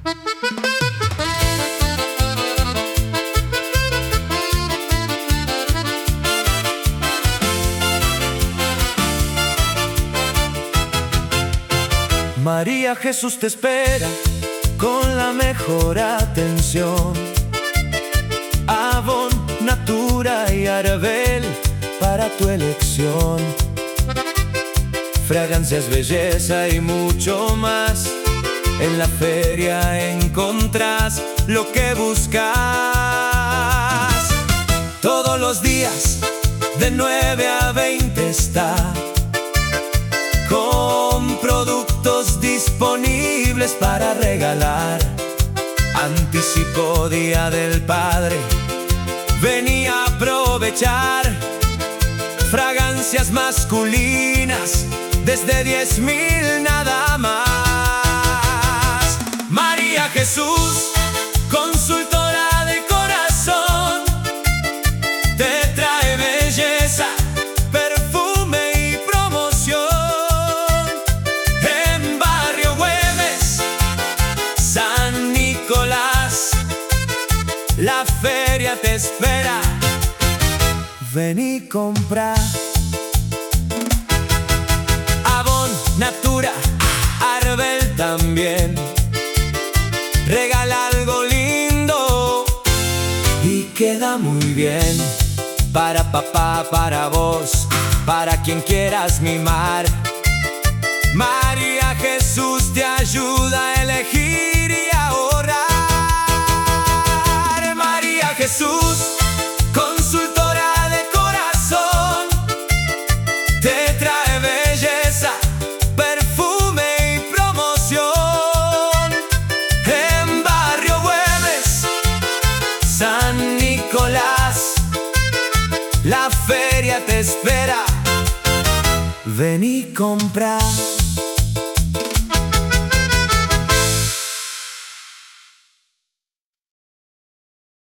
María, Jesús te espera con la mejor atención. Avon, Natura y Arbel para tu elección. Fragancias, belleza y mucho más. En la feria encontrás lo que buscas. Todos los días de 9 a 20 está, con productos disponibles para regalar. Anticipo Día del Padre, vení a aprovechar. Fragancias masculinas desde 10.000 nada más. María Jesús, consultora de corazón, te trae belleza, perfume y promoción. En Barrio Güemes, San Nicolás, la feria te espera. Vení, compra. Avon, Natura, Arbel también. Regala algo lindo y queda muy bien. Para papá, para vos, para quien quieras mimar. María Jesús te ayuda a elegir y ahorrar. María Jesús, consultora de corazón, te trae belleza, perfume y promoción. En Barrio Güemes, San Nicolás, la feria te espera. Vení, compra.